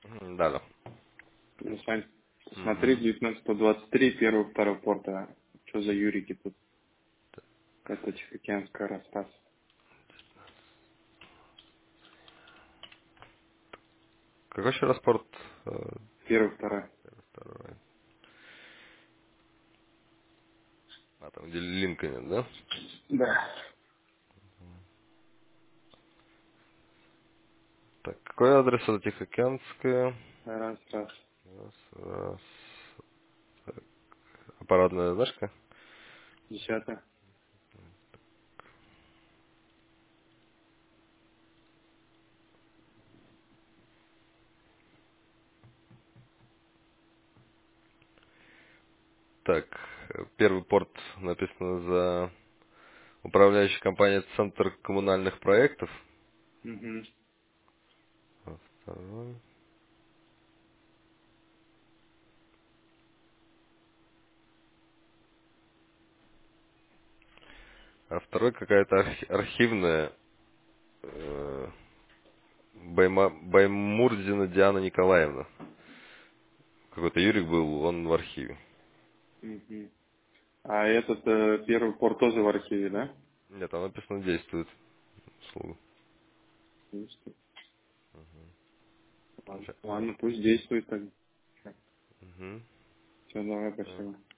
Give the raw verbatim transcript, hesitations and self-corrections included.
Мгм, Да, да. Ну, Сань, смотри, Мгм. девятнадцать сто двадцать три, первый, второй порт. А что за Юрики тут? Это Тихоокеанская раз, раз. Какой еще раз порт? Э, Первый, второй. Второй. А, там где Линкольн, да? Да. Так, какой адрес это Тихоокеанская? Раз, раз. Раз, раз. Так, аппаратная знашка? Десятый. Так, э, первый порт написано за управляющей компанией Центр коммунальных проектов. Угу. А второй, а второй какая-то архи- архивная э, Байма- Баймурзина Диана Николаевна. Какой-то Юрик был, он в архиве. Угу. А этот э, первый порт тоже в архиве, да? Нет, там написано действует услуга. Есть. Ладно, Ща. ладно, пусть действует тогда. Мгм. Все, давай, Так. спасибо.